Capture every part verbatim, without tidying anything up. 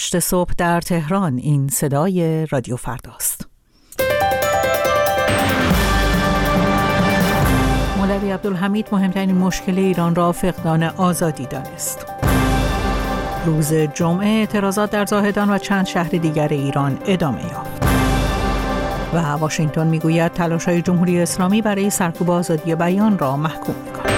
هشت صبح در تهران. این صدای رادیو فرداست. مولوی عبدالحمید مهمترین مشکل ایران را فقدان آزادی دانست. روز جمعه اعتراضات در زاهدان و چند شهر دیگر ایران ادامه یافت. و واشنگتن میگوید تلاش‌های جمهوری اسلامی برای سرکوب آزادی بیان را محکوم می‌کند.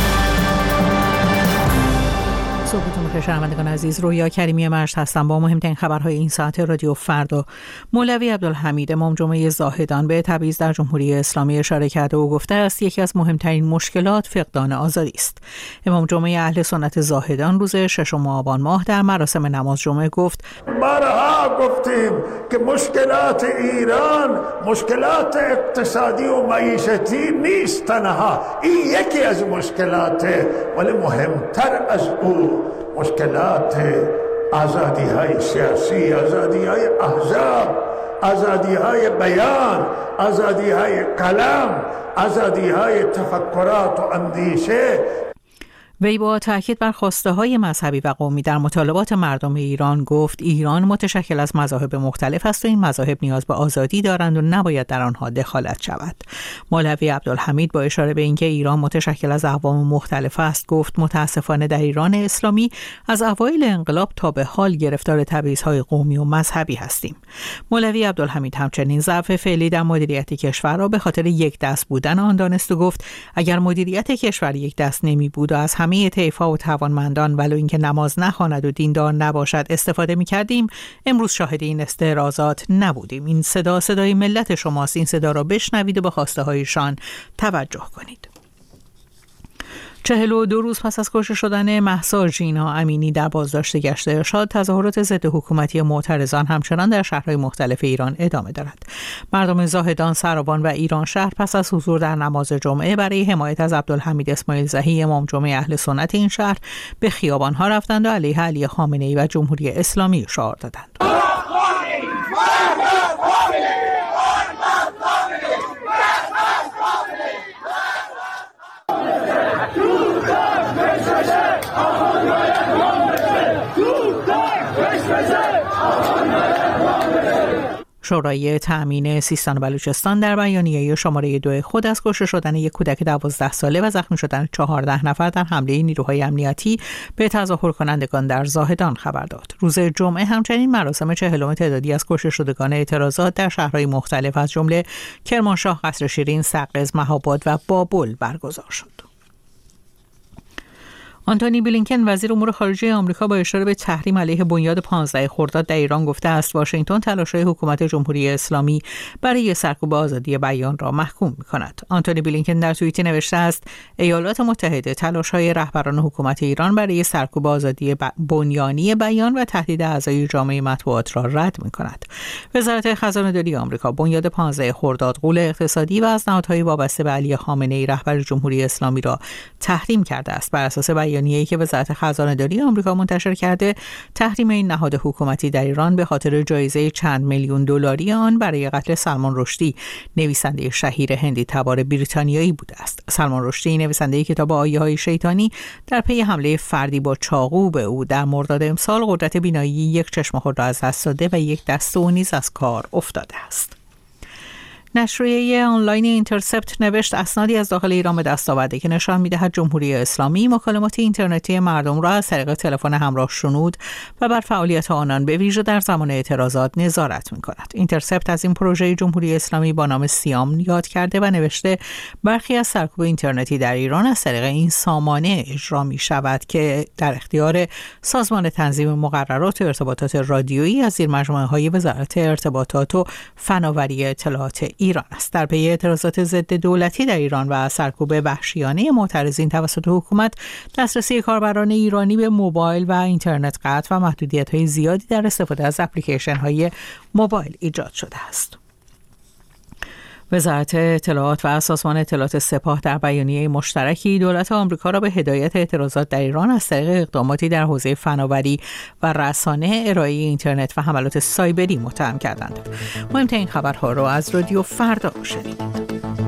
صبحتون بخیر شنوندگان عزیز، رویا کریمی مشت هستم با مهمترین خبرهای این ساعت رادیو فردا. مولوی عبدالحمید امام جمعه زاهدان به تبعیض در جمهوری اسلامی اشاره کرده و گفته است یکی از مهمترین مشکلات فقدان آزادی است. امام جمعه اهل سنت زاهدان روز ششم آبان ماه در مراسم نماز جمعه گفت: بارها گفتیم که مشکلات ایران مشکلات اقتصادی و معیشتی نیست تنها، این یکی از مشکلاته، ولی مهمتر از او مشکلات آزادی های سیاسی، آزادی های احزاب، آزادی های بیان، آزادی های قلم، آزادی های تفکرات و اندیشه. وی با تاکید بر خواسته‌های مذهبی و قومی در مطالبات مردم ایران گفت ایران متشکل از مذاهب مختلف است و این مذاهب نیاز به آزادی دارند و نباید در آنها دخالت شود. مولوی عبدالحمید با اشاره به اینکه ایران متشکل از اقوام مختلف است گفت متاسفانه در ایران اسلامی از اوایل انقلاب تا به حال گرفتار تبعیض‌های قومی و مذهبی هستیم. مولوی عبدالحمید همچنین ضعف فعلی در مدیریت کشور را به خاطر یک دست بودن آن دانست و گفت اگر مدیریت کشور یک دست نمی بود و از همه طیف‌ها و توانمندان ولو اینکه نماز نخواند و دیندار نباشد استفاده می‌کردیم، امروز شاهد این استعراضات نبودیم. این صدا صدای ملت شماست، این صدا را بشنوید و به خواسته‌هایشان توجه کنید. چهل و دو روز پس از کشته شدن مهسا ژینا امینی در بازداشت گشت ارشاد، تظاهرات ضد حکومتی معترضان همچنان در شهرهای مختلف ایران ادامه دارد. مردم زاهدان، سروان و ایران شهر پس از حضور در نماز جمعه برای حمایت از عبدالحمید اسماعیل زهی امام جمعه اهل سنت این شهر به خیابان‌ها رفتند و علیه علی خامنه‌ای و جمهوری اسلامی شعار دادند. شورای تأمین سیستان و بلوچستان در بیانیه شماره دو خود از کشته شدن یک کودک دوازده ساله و زخمی شدن چهارده نفر در حمله نیروهای امنیتی به تظاهر کنندگان در زاهدان خبر داد. روز جمعه همچنین مراسم چهلم تعدادی از کشته شدگان اعتراضات در شهرهای مختلف از جمله کرمانشاه، قصر شیرین، سقز، مهاباد و بابل برگزار شد. آنتونی بلینکن وزیر امور خارجه آمریکا با اشاره به تحریم علیه بنیاد پانزده خرداد در ایران گفته است واشنگتن تلاش‌های حکومت جمهوری اسلامی برای سرکوب آزادی بیان را محکوم می‌کند. آنتونی بلینکن در توییتی نوشته است ایالات متحده تلاش‌های رهبران حکومت ایران برای سرکوب آزادی بنیانی بیان و تهدید اعضای جامعه مطبوعات را رد می‌کند. وزارت خزانه‌داری آمریکا بنیاد پانزده خرداد غول اقتصادی و از نهادهای وابسته به علی خامنه‌ای رهبر جمهوری اسلامی را تحریم کرده است. بر اساس بیانیه‌ای که وزارت خزانه‌داری آمریکا منتشر کرده، تحریم این نهاد حکومتی در ایران به خاطر جایزه چند میلیون دلاری آن برای قتل سلمان رشدی، نویسنده شهیر هندی تبار بریتانیایی بوده است. سلمان رشدی، نویسنده کتاب آیه‌های شیطانی، در پی حمله فردی با چاقو به او در مرداد امسال قدرت بینایی یک چشم خود را از دست داده و یک دست او نیز از کار افتاده است. نشریه آنلاین اینترسپت نوشت اسنادی از داخل ایران به دست آورده که نشان می‌دهد جمهوری اسلامی مکالمات اینترنتی مردم را از طریق تلفن همراه شنود و بر فعالیت آنان به ویژه در زمان اعتراضات نظارت می‌کند. اینترسپت از این پروژه جمهوری اسلامی با نام سیام یاد کرده و نوشته برخی از سرکوب اینترنتی در ایران از طریق این سامانه اجرا می‌شود که در اختیار سازمان تنظیم مقررات و ارتباطات رادیویی از زیر مجموعه‌های وزارت ارتباطات و فناوری اطلاعات ایران است. در پی اعتراضات ضد دولتی در ایران و سرکوب وحشیانه معترضین توسط حکومت، دسترسی کاربران ایرانی به موبایل و اینترنت قطع و محدودیت‌های زیادی در استفاده از اپلیکیشن‌های موبایل ایجاد شده است. وزارت اطلاعات و سازمان اطلاعات سپاه در بیانیه مشترکی دولت آمریکا را به هدایت اعتراضات در ایران از طریق اقداماتی در حوزه فناوری و رسانه، ارائه اینترنت و حملات سایبری متهم کردند. مهمترین خبرها را از رادیو فردا شنیدید.